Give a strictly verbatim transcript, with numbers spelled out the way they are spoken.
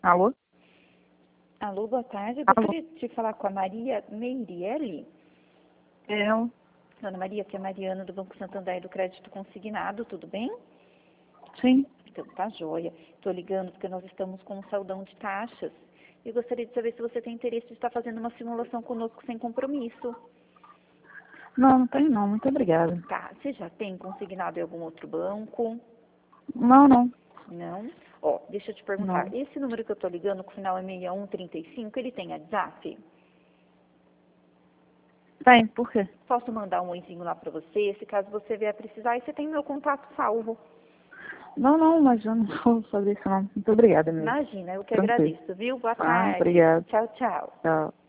Alô? Alô, boa tarde. Eu Alô? gostaria de falar com a Maria Meirielli. Eu? Dona Maria, aqui é a Mariana do Banco Santander do Crédito Consignado, tudo bem? Sim. Então, tá joia. Estou ligando porque nós estamos com um saldão de taxas. E gostaria de saber se você tem interesse de estar fazendo uma simulação conosco sem compromisso. Não, não tenho não. Muito obrigada. Tá, você já tem consignado em algum outro banco? Não, não. Não? Ó, deixa eu te perguntar. Não. Esse número que eu estou ligando, com o final é seis um três cinco, ele tem WhatsApp? Tem, por quê? Posso mandar um oizinho lá para você, se caso você vier precisar, e você tem meu contato salvo. Não, não, mas eu não vou fazer isso não. Muito obrigada mesmo. Imagina, eu que Tranquilo. agradeço, viu? Boa Ah, tarde. obrigado. Tchau, tchau. Tchau.